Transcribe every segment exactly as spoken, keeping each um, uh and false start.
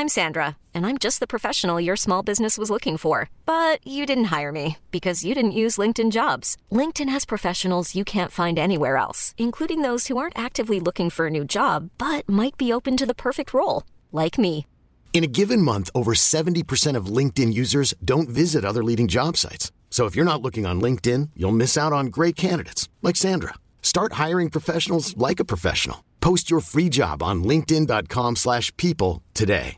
I'm Sandra, and I'm just the professional your small business was looking for. But you didn't hire me because you didn't use LinkedIn Jobs. LinkedIn has professionals you can't find anywhere else, including those who aren't actively looking for a new job, but might be open to the perfect role, like me. In a given month, over seventy percent of LinkedIn users don't visit other leading job sites. So if you're not looking on LinkedIn, you'll miss out on great candidates like Sandra. Start hiring professionals like a professional. Post your free job on linkedin.com slash people today.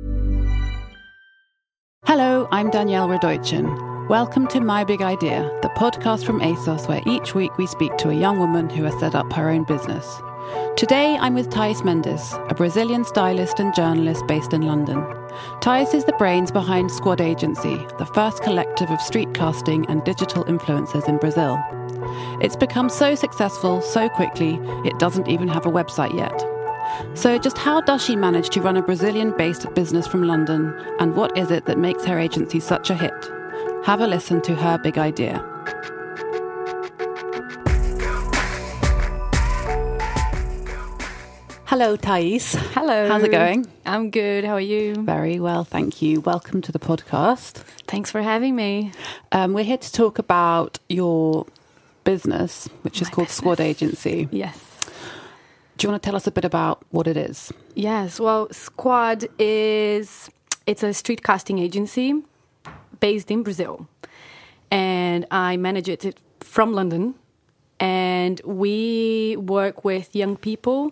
Hello, I'm Danielle Radoichin. Welcome to My Big Idea, the podcast from ASOS where each week we speak to a young woman who has set up her own business. Today I'm with Thais Mendes, a Brazilian stylist and journalist based in London. Thais is the brains behind Squad Agency, the first collective of street casting and digital influencers in Brazil. It's become so successful so quickly, it doesn't even have a website yet. So just how does she manage to run a Brazilian-based business from London, and what is it that makes her agency such a hit? Have a listen to her big idea. Hello, Thais. Hello. How's it going? I'm good. How are you? Very well, thank you. Welcome to the podcast. Thanks for having me. Um, we're here to talk about your business, which is My called business. Squad Agency. Yes. Do you want to tell us a bit about what it is? Yes. Well, Squad is it's a street casting agency based in Brazil, and I manage it from London. And we work with young people,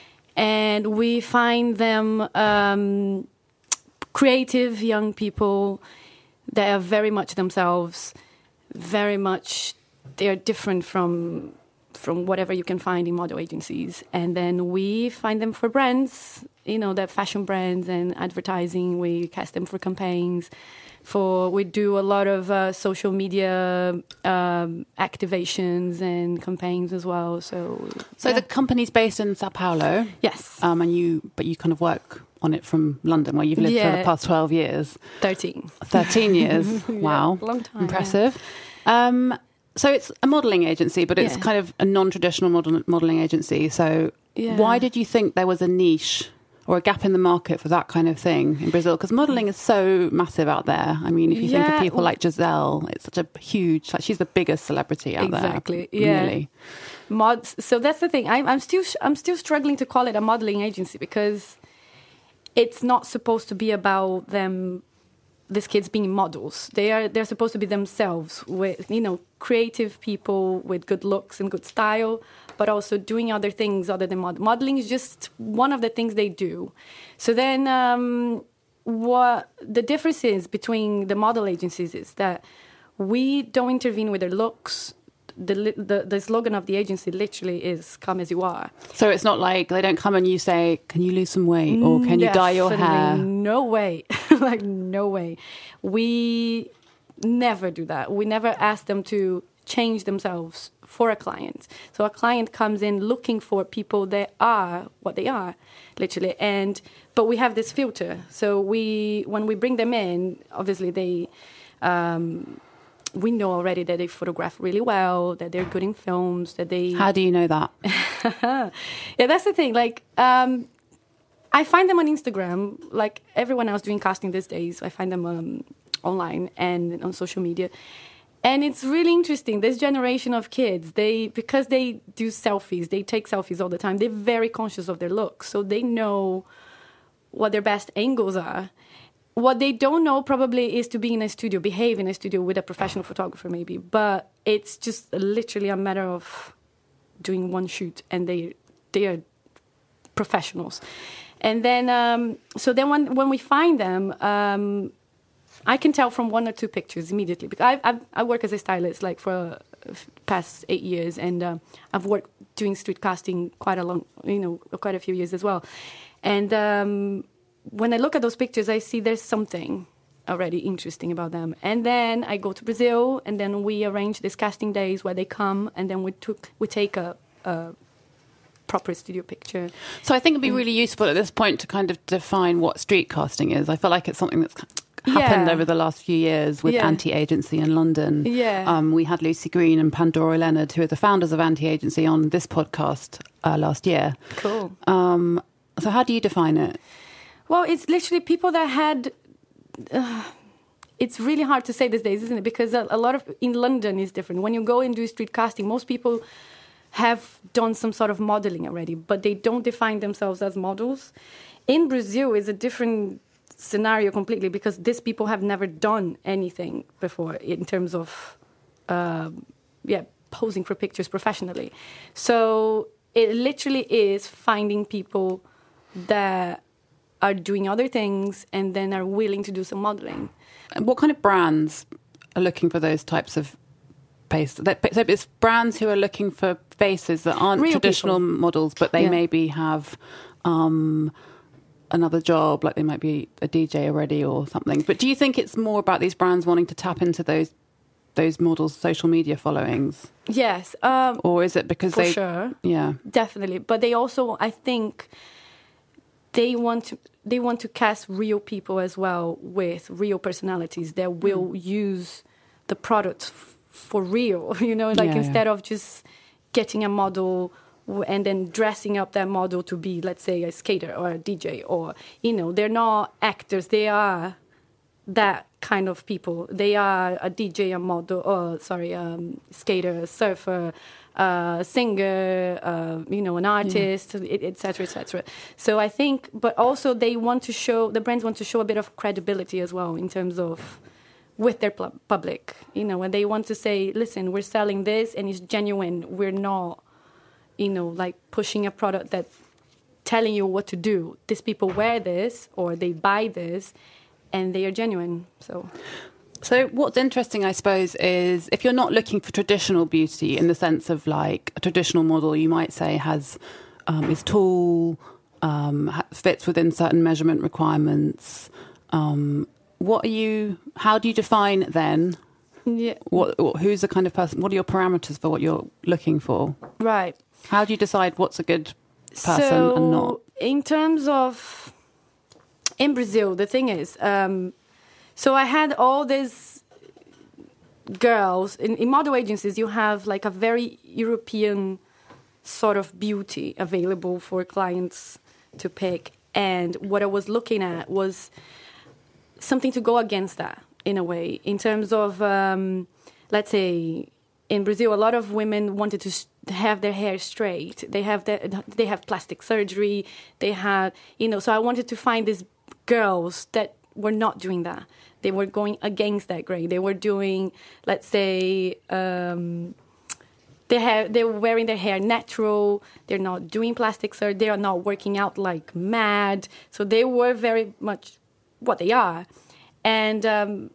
and we find them um, creative young people that are very much themselves, very much they're different from from whatever you can find in model agencies. And then we find them for brands, you know, the fashion brands and advertising. We cast them for campaigns. For we do a lot of uh, social media um, activations and campaigns as well. So, So yeah. the company's based in Sao Paulo. Yes, Um, and you, but you kind of work on it from London, where you've lived for Yeah. the past twelve years. thirteen. thirteen years. Yeah, Wow. long time, Impressive. Um, so it's a modelling agency, but it's Yeah. kind of a non-traditional model, modelling agency. So Yeah. why did you think there was a niche or a gap in the market for that kind of thing in Brazil? Because modelling is so massive out there. I mean, if you think Yeah, of people well- like Giselle, it's such a huge, like she's the biggest celebrity out Exactly, there. yeah. Nearly. Mods. So that's the thing. I'm, I'm still I'm still struggling to call it a modeling agency because it's not supposed to be about them. These kids being models. They are they're supposed to be themselves, with you know creative people with good looks and good style, but also doing other things other than mod- modeling is just one of the things they do. So then, um, what the difference is between the model agencies is that we don't intervene with their looks. The, li- the the slogan of the agency literally is "Come as you are." So it's not like they don't come and you say, can you lose some weight or can you dye your Definitely hair? No way. Like, no way. We never do that. We never ask them to change themselves for a client. So a client comes in looking for people that are what they are, literally. And but we have this filter. So we when we bring them in, obviously they... Um, we know already that they photograph really well, that they're good in films, that they... How do you know that? Yeah, that's the thing. Like, um, I find them on Instagram, like everyone else doing casting these days. I find them um, online and on social media. And it's really interesting. This generation of kids, they because they do selfies, they take selfies all the time. They're very conscious of their looks. So they know what their best angles are. What they don't know probably is to be in a studio, behave in a studio with a professional photographer maybe. But it's just literally a matter of doing one shoot, and they they are professionals. And then, um, so then when, when we find them, um, I can tell from one or two pictures immediately. Because I I, I work as a stylist like for uh, past eight years, and uh, I've worked doing street casting quite a long, you know, quite a few years as well. And um, when I look at those pictures, I see there's something already interesting about them. And then I go to Brazil, and then we arrange these casting days where they come, and then we took we take a, a proper studio picture. So I think it'd be really useful at this point to kind of define what street casting is. I feel like it's something that's happened Yeah. over the last few years with Yeah. Anti-Agency in London. Yeah. Um, we had Lucy Green and Pandora Leonard, who are the founders of Anti-Agency, on this podcast uh, last year. Cool. Um, so how do you define it? Well, it's literally people that had... Uh, it's really hard to say these days, isn't it? Because a, a lot of... In London is different. When you go and do street casting, most people have done some sort of modeling already, but they don't define themselves as models. In Brazil, it's a different scenario completely because these people have never done anything before in terms of, uh, yeah, posing for pictures professionally. So it literally is finding people that are doing other things and then are willing to do some modeling. And what kind of brands are looking for those types of faces? So it's brands who are looking for faces that aren't Real traditional people. models, but they Yeah. maybe have um, another job, like they might be a D J already or something. But do you think it's more about these brands wanting to tap into those those models' social media followings? Yes. Um, Or is it because for they... sure. Yeah. Definitely. But they also, I think, they want to they want to cast real people as well with real personalities that will mm. use the product f- for real, you know, like yeah, instead yeah. of just getting a model w- and then dressing up that model to be, let's say, a skater or a D J or, you know, they're not actors. They are that kind of people. They are a D J, a model, or sorry, um, skater, a surfer, uh, singer, uh, you know, an artist, et cetera, et cetera. So I think, but also they want to show, the brands want to show a bit of credibility as well in terms of with their pl- public, you know, and they want to say, listen, we're selling this and it's genuine. We're not, you know, like pushing a product that telling you what to do. These people wear this or they buy this and they are genuine. So... So what's interesting, I suppose, is if you're not looking for traditional beauty in the sense of like a traditional model, you might say has um, is tall, um, fits within certain measurement requirements. Um, what are you? How do you define then? Yeah. What? Who's the kind of person? What are your parameters for what you're looking for? Right. How do you decide what's a good person so, and not? In terms of in Brazil, the thing is. Um, So I had all these girls in, in model agencies. You have like a very European sort of beauty available for clients to pick. And what I was looking at was something to go against that in a way. In terms of, um, let's say, in Brazil, a lot of women wanted to have their hair straight. They have their, they have plastic surgery. They had, you know. So I wanted to find these girls that were not doing that. They were going against that grain. They were doing, let's say, um, they have they were wearing their hair natural. They're not doing plastic surgery. They are not working out like mad. So they were very much what they are. And um,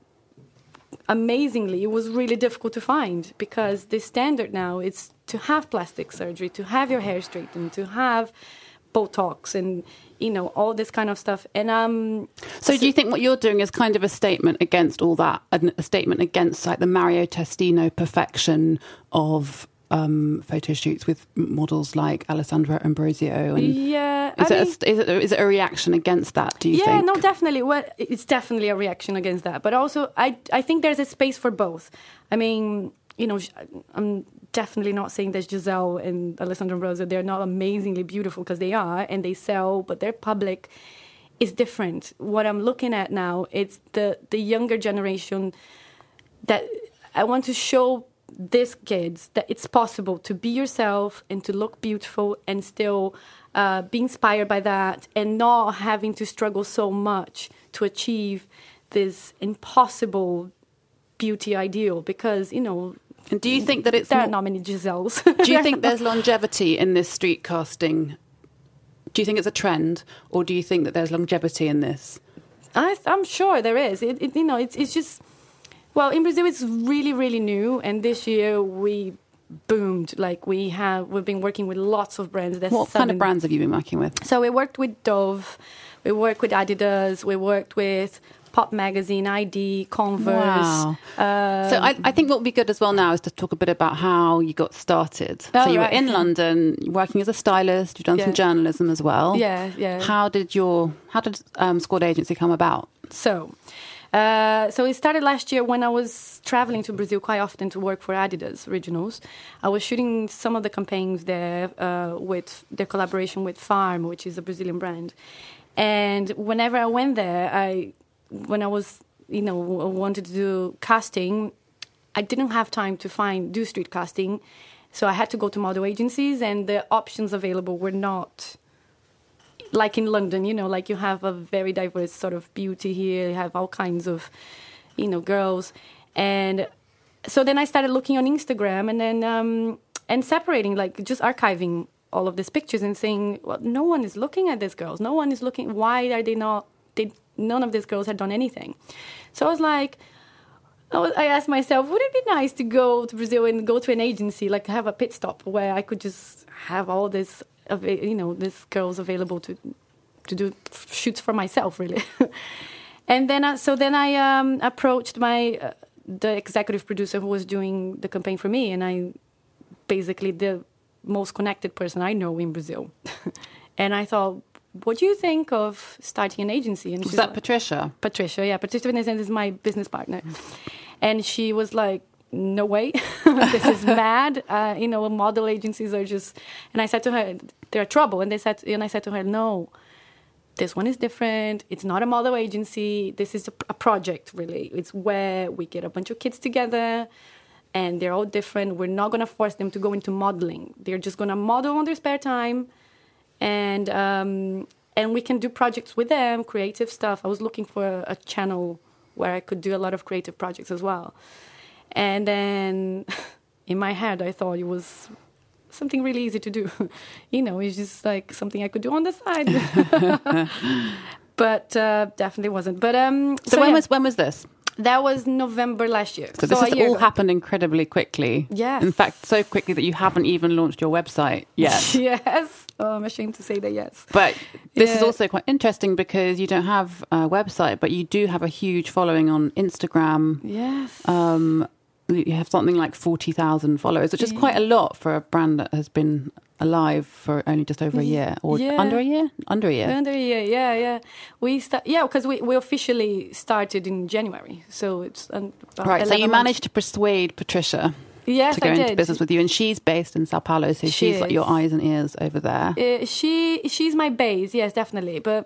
amazingly, it was really difficult to find because the standard now is to have plastic surgery, to have your hair straightened, to have Botox and, you know, all this kind of stuff. And um, so, so do you think what you're doing is kind of a statement against all that, a statement against like the Mario Testino perfection of um, photo shoots with models like Alessandra Ambrosio? And yeah, is I it, mean, a, is it a, is it a reaction against that? Do you yeah, think? no, definitely. Well, it's definitely a reaction against that. But also, I I think there's a space for both. I mean, you know, I'm definitely not saying that Giselle and Alessandra Ambrosio, they're not amazingly beautiful, because they are, and they sell, but their public is different. What I'm looking at now, it's the, the younger generation that I want to show these kids that it's possible to be yourself and to look beautiful and still uh, be inspired by that and not having to struggle so much to achieve this impossible beauty ideal, because, you know, and do you think that it's there more, are not many Giselles? do you think there's longevity in this street casting? Do you think it's a trend, or do you think that there's longevity in this? I, I'm sure there is. It, it, you know, it's it's just, well, in Brazil it's really really new, and this year we boomed. Like we have, we've been working with lots of brands. There's what seven. kind of brands have you been working with? So we worked with Dove, we worked with Adidas, we worked with Pop Magazine, I D, Converse. Wow. Uh, so I, I think what would be good as well now is to talk a bit about how you got started. Oh, so you right. were in London, working as a stylist. You've done Yeah. some journalism as well. Yeah, yeah. How did your how did um, Squad Agency come about? So, uh, so it started last year when I was traveling to Brazil quite often to work for Adidas Originals. I was shooting some of the campaigns there uh, with their collaboration with Farm, which is a Brazilian brand. And whenever I went there, I, when I was, you know, wanted to do casting, I didn't have time to find, do street casting. So I had to go to model agencies, and the options available were not like in London, you know, like you have a very diverse sort of beauty here. You have all kinds of, you know, girls. And so then I started looking on Instagram and then, um, and separating, like just archiving all of these pictures and saying, well, no one is looking at these girls. No one is looking. Why are they not, they, none of these girls had done anything. So I was like, I, was, I asked myself, would it be nice to go to Brazil and go to an agency, like have a pit stop where I could just have all this, you know, these girls available to to do shoots for myself, really. And then, uh, so then I um, approached my uh, the executive producer who was doing the campaign for me, and I basically the most connected person I know in Brazil. And I thought, what do you think of starting an agency? And was she's that like, Patricia? Patricia, yeah. Patricia Venezende is my business partner. And she was like, no way, this is mad. Uh, you know, model agencies are just... And I said to her, they're trouble. And they said, and I said to her, no, this one is different. It's not a model agency. This is a, a project, really. It's where we get a bunch of kids together, and they're all different. We're not going to force them to go into modeling. They're just going to model on their spare time, and um, and we can do projects with them, creative stuff. I was looking for a, a channel where I could do a lot of creative projects as well. And then in my head, I thought it was something really easy to do. You know, it's just like something I could do on the side. But uh, definitely wasn't. But um, so, so when yeah. was when was this? That was November last year. So, so this has all ago. happened incredibly quickly. Yes. In fact, so quickly that you haven't even launched your website yet. Yes. Oh, I'm ashamed to say that, yes. But this yeah. is also quite interesting because you don't have a website, but you do have a huge following on Instagram. Yes. Um, you have something like forty thousand followers, which is quite a lot for a brand that has been alive for only just over a year, or yeah. under a year? Under a year. Under a year, yeah, yeah. We start, yeah, because we, we officially started in January, so it's um, about right. So you months. managed to persuade Patricia yes, to go I into did. business with you, and she's based in Sao Paulo, so she she's is. like your eyes and ears over there. Uh, she she's my base, yes, definitely, but.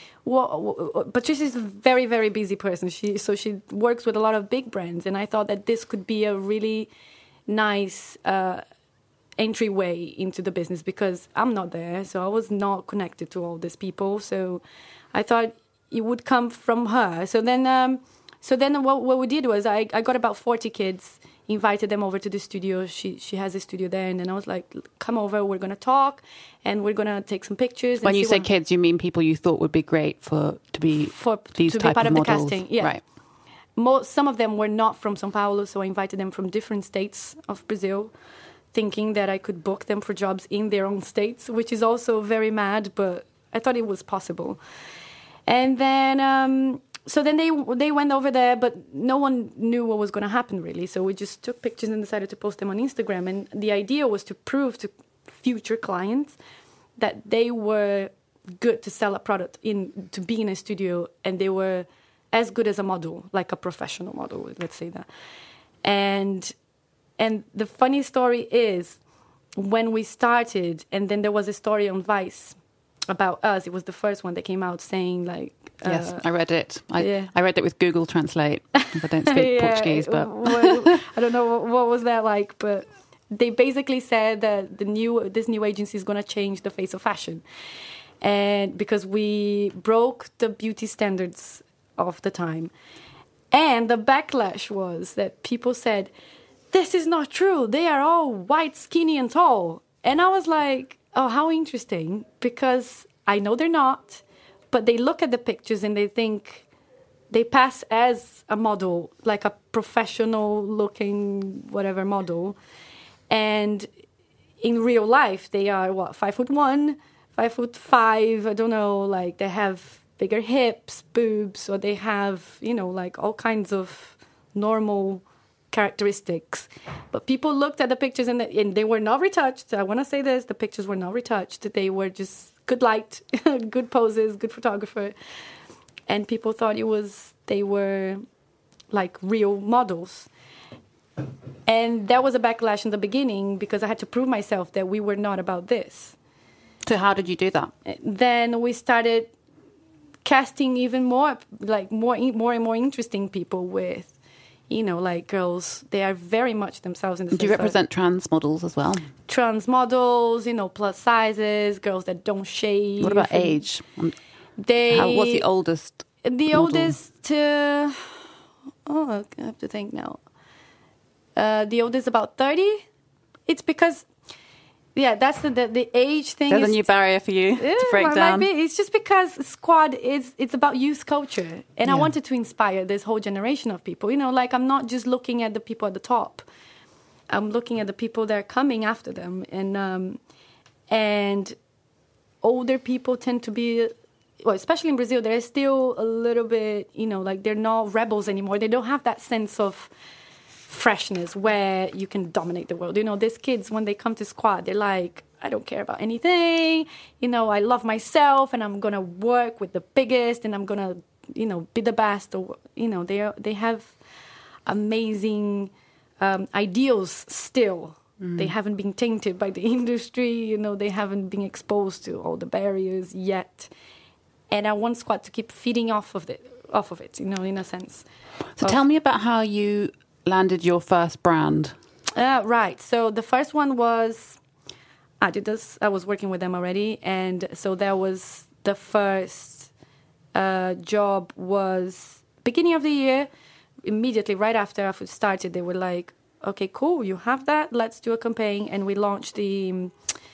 Well, Patricia's a very, very busy person. She so she works with a lot of big brands, and I thought that this could be a really nice uh, entryway into the business because I'm not there, so I was not connected to all these people. So I thought it would come from her. So then, um, so then what what we did was I, I got about forty kids, invited them over to the studio. She she has a studio there, and then I was like, come over, we're gonna talk, and we're gonna take some pictures. When and you see say what... kids, you mean people you thought would be great for to be for these to type be part of, of, models. the casting. Yeah. Right. Most, some of them were not from São Paulo, so I invited them from different states of Brazil, thinking that I could book them for jobs in their own states, which is also very mad, but I thought it was possible. And then, um, so then they they went over there, but no one knew what was going to happen, really. So we just took pictures and decided to post them on Instagram. And the idea was to prove to future clients that they were good to sell a product, in to be in a studio, and they were as good as a model, like a professional model, let's say that. And and the funny story is, when we started, and then there was a story on Vice about us. It was the first one that came out saying like... Uh, yes, I read it. I, yeah. I read it with Google Translate. I don't speak yeah, Portuguese, but... well, I don't know what, what was that like, but they basically said that the new this new agency is going to change the face of fashion. And because we broke the beauty standards of the time. And the backlash was that people said, this is not true. They are all white, skinny, and tall. And I was like, oh, how interesting. Because I know they're not, but they look at the pictures and they think they pass as a model, like a professional-looking whatever model. And in real life, they are, what, five foot one, five foot five, I don't know, like they have bigger hips, boobs, or they have, you know, like all kinds of normal characteristics. But people looked at the pictures and, the, and they were not retouched. I want to say this, the pictures were not retouched. They were just good light, good poses, good photographer. And people thought it was, they were like real models. And that was a backlash in the beginning because I had to prove myself that we were not about this. So how did you do that? Then we started casting even more, like more, more and more interesting people with, you know, like girls. They are very much themselves in the. Do you represent trans models as well? Trans models, you know, plus sizes, girls that don't shave. What about age? They. How, what's the oldest? The model? oldest. Uh, oh, I have to think now. Uh, the oldest about thirty. It's because. Yeah, that's the, the the age thing. There's is a new barrier for you yeah, to break down. Might be. It's just because Squad is it's about youth culture, and yeah. I wanted to inspire this whole generation of people. You know, like I'm not just looking at the people at the top. I'm looking at the people that are coming after them, and um, and older people tend to be, well, especially in Brazil, they're still a little bit, you know, like they're not rebels anymore. They don't have that sense of freshness where you can dominate the world. You know, these kids, when they come to Squad, they're like, I don't care about anything. You know, I love myself and I'm going to work with the biggest and I'm going to, you know, be the best. Or, you know, they are, they have amazing um, ideals still. Mm. They haven't been tainted by the industry. You know, they haven't been exposed to all the barriers yet. And I want Squad to keep feeding off of it, off of it, you know, in a sense. So of, tell me about how you landed your first brand. Uh, right. So the first one was Adidas. I was working with them already. And so that was the first uh, job was beginning of the year. Immediately, right after I started, they were like, okay, cool, you have that. Let's do a campaign. And we launched the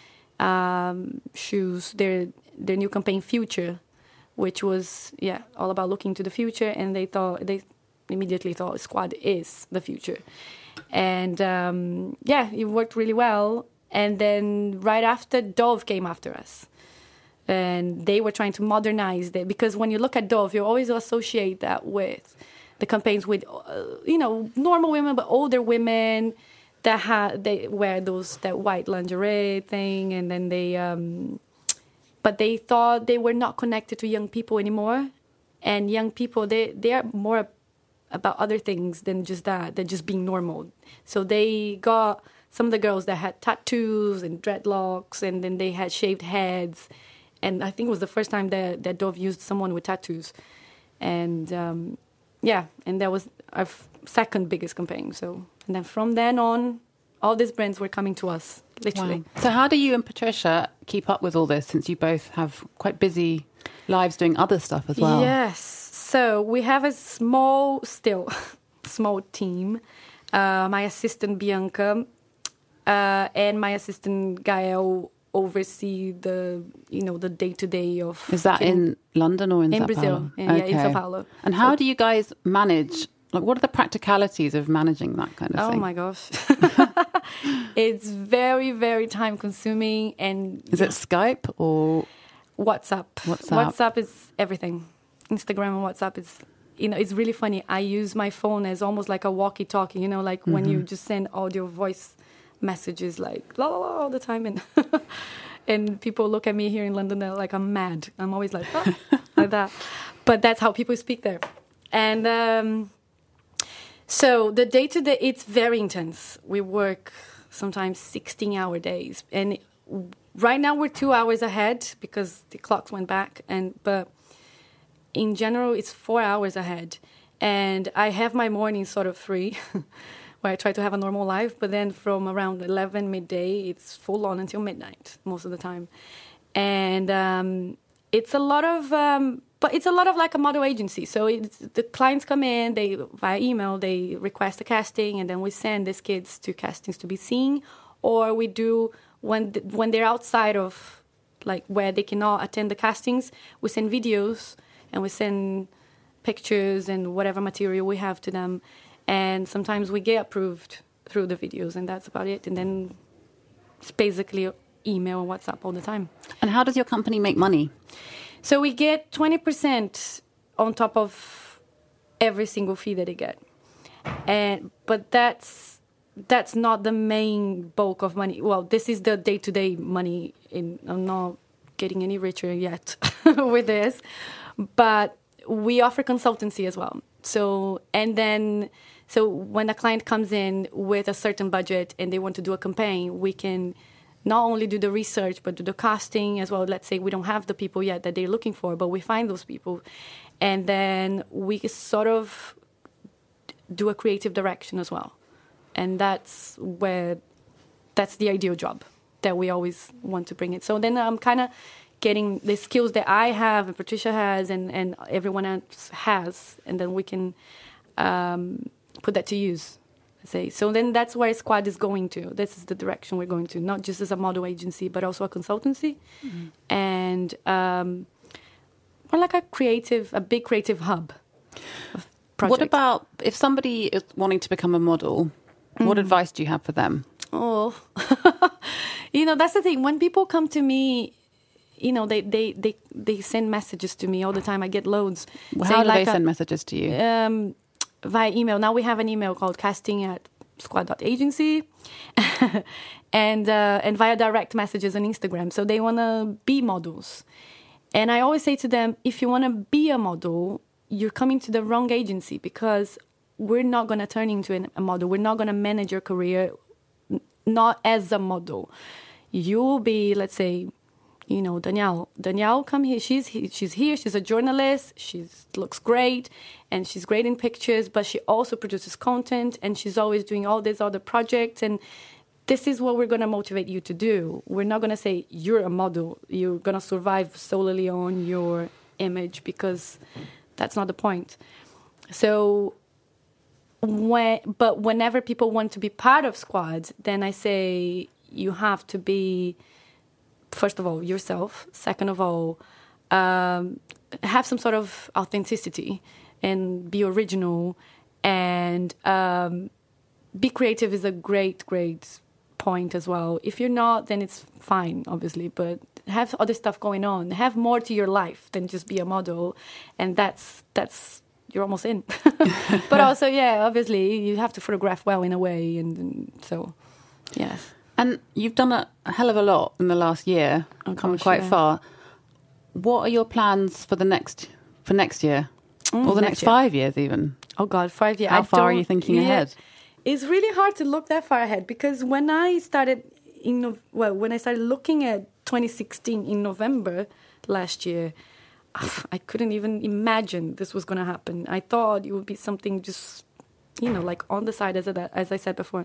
um, shoes, their, their new campaign, Future, which was, yeah, all about looking to the future. And they thought... they. immediately thought Squad is the future. And um, yeah, it worked really well. And then right after, Dove came after us. And they were trying to modernize that, because when you look at Dove, you always associate that with the campaigns with, uh, you know, normal women, but older women that ha- they wear those that white lingerie thing. And then they, um, but they thought they were not connected to young people anymore. And young people, they, they are more about other things than just that, than just being normal. So they got some of the girls that had tattoos and dreadlocks, and then they had shaved heads. And I think it was the first time that, that Dove used someone with tattoos. And um, yeah, and that was our f- second biggest campaign. So, and then from then on, all these brands were coming to us, literally. Wow. So how do you and Patricia keep up with all this, since you both have quite busy lives doing other stuff as well? Yes. So we have a small, still, small team. Uh, my assistant, Bianca, uh, and my assistant, Gael, oversee the, you know, the day-to-day of... Is that getting, in London or in, in Sao Brazil? Paulo? In, okay. Yeah, in Sao Paulo. And how so, do you guys manage... Like, what are the practicalities of managing that kind of oh thing? Oh, my gosh. It's very, very time-consuming. And Is it Skype or... WhatsApp. WhatsApp. WhatsApp is everything. Instagram and WhatsApp is, you know, it's really funny. I use my phone as almost like a walkie-talkie, you know, like mm-hmm. when you just send audio voice messages like la la la all the time. And and people look at me here in London, they're like, I'm mad. I'm always like, oh, like that. But that's how people speak there. And um, so the day-to-day, it's very intense. We work sometimes sixteen-hour days. And right now we're two hours ahead because the clocks went back. And but in general, it's four hours ahead. And I have my mornings sort of free, where I try to have a normal life. But then from around eleven, midday, it's full on until midnight most of the time. And um, it's a lot of, um, but it's a lot of like a model agency. So it's, the clients come in, they via email, they request a casting, and then we send these kids to castings to be seen. Or we do, when when they're outside of, like, where they cannot attend the castings, we send videos. And we send pictures and whatever material we have to them. And sometimes we get approved through the videos, and that's about it. And then it's basically email and WhatsApp all the time. And how does your company make money? So we get twenty percent on top of every single fee that they get. And but that's that's not the main bulk of money. Well, this is the day-to-day money. In, I'm not getting any richer yet with this. But we offer consultancy as well. So, and then, so when a client comes in with a certain budget and they want to do a campaign, we can not only do the research, but do the casting as well. Let's say we don't have the people yet that they're looking for, but we find those people. And then we sort of do a creative direction as well. And that's where, that's the ideal job that we always want to bring it. So then I'm kind of getting the skills that I have and Patricia has and, and everyone else has, and then we can um, put that to use. Say. So then that's where Squad is going to. This is the direction we're going to, not just as a model agency, but also a consultancy. Mm-hmm. And um, more like a creative, a big creative hub of projects. What about if somebody is wanting to become a model, mm. what advice do you have for them? Oh, you know, that's the thing. When people come to me, you know, they, they, they, they send messages to me all the time. I get loads. Well, how do like they send a, messages to you? Um, via email. Now we have an email called casting at squad dot agency and uh, and via direct messages on Instagram. So they want to be models. And I always say to them, if you want to be a model, you're coming to the wrong agency, because we're not going to turn into an, a model. We're not going to manage your career n- not as a model. You'll be, let's say, you know, Danielle. Danielle, come here. She's she's here. She's a journalist. She looks great, and she's great in pictures. But she also produces content, and she's always doing all these other projects. And this is what we're going to motivate you to do. We're not going to say you're a model. You're going to survive solely on your image, because that's not the point. So, when but whenever people want to be part of Squad, then I say you have to be, first of all, yourself. Second of all, um, have some sort of authenticity and be original, and um, be creative is a great, great point as well. If you're not, then it's fine, obviously, but have other stuff going on. Have more to your life than just be a model, and that's that's you're almost in. But also, yeah, obviously, you have to photograph well in a way, and, and so, yes. And you've done a hell of a lot in the last year, oh, come gosh, quite yeah. far. What are your plans for the next for next year, mm, or the next, next five years even? Oh God, five years. How I far are you thinking yeah, ahead? It's really hard to look that far ahead, because when I started in well, when I started looking at twenty sixteen in November last year, I couldn't even imagine this was going to happen. I thought it would be something just, you know, like on the side, as I, as I said before.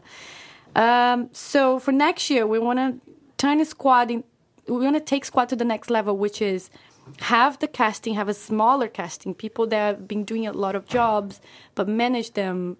Um, so for next year, we want to turn Squad in, we want to take Squad to the next level, which is have the casting, have a smaller casting, people that have been doing a lot of jobs, but manage them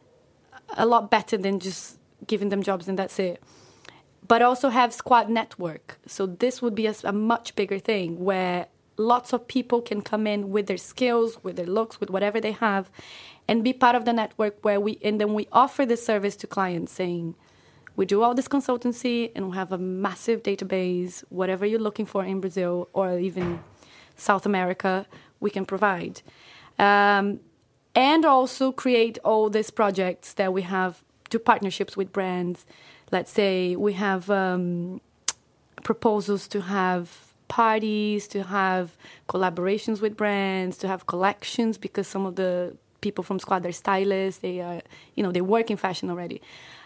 a lot better than just giving them jobs and that's it. But also have Squad network. So this would be a, a much bigger thing, where lots of people can come in with their skills, with their looks, with whatever they have, and be part of the network, where we, and then we offer this service to clients, saying, we do all this consultancy and we have a massive database, whatever you're looking for in Brazil or even South America, we can provide. Um, and also create all these projects that we have, do partnerships with brands. Let's say we have um, proposals to have parties, to have collaborations with brands, to have collections, because some of the people from Squad are stylists, they are, you know, they work in fashion already.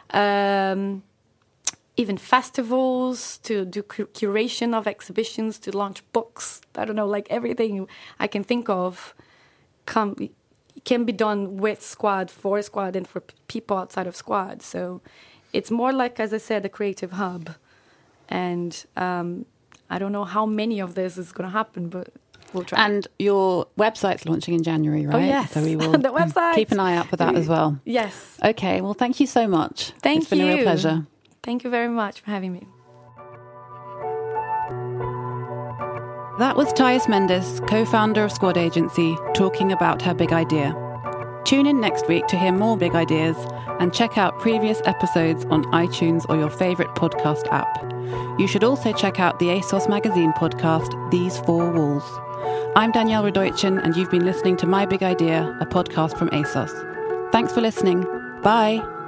Um, even festivals, to do cu- curation of exhibitions, to launch books. I don't know, like everything I can think of come, can be done with Squad, for Squad, and for p- people outside of Squad. So it's more like, as I said, a creative hub. And um, I don't know how many of this is going to happen, but we'll try. And your website's launching in January, right? Oh, yes. So we will the website. keep an eye out for that as well. Yes. Okay, well, thank you so much. Thank it's you. It's been a real pleasure. Thank you very much for having me. That was Thais Mendes, co-founder of Squad Agency, talking about her big idea. Tune in next week to hear more big ideas, and check out previous episodes on iTunes or your favourite podcast app. You should also check out the ASOS magazine podcast, These Four Walls. I'm Danielle Radoichin, and you've been listening to My Big Idea, a podcast from ASOS. Thanks for listening. Bye.